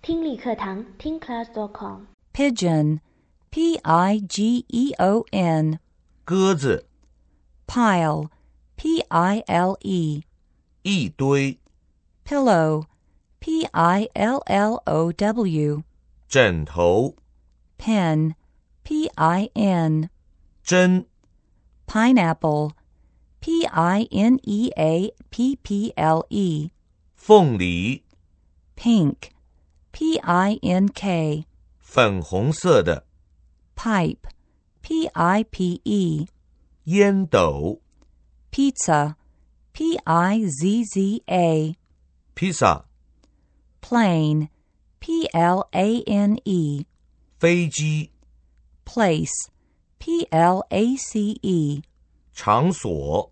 听力课堂听 class.com。 Pigeon, P-I-G-E-O-N. 鸽子， Pile, P-I-L-E. 一堆， Pillow, P-I-L-L-O-W. 枕头， Pen, P-I-N. 针， Pineapple, P-I-N-E-A-P-P-L-E. 凤梨， Pink, P-I-N-K. 粉红色的， Pipe, P-I-P-E. 烟斗， Pizza, P-I-Z-Z-A. 披萨， Plane, P-L-A-N-E. 飞机， Place, P-L-A-C-E. 场所。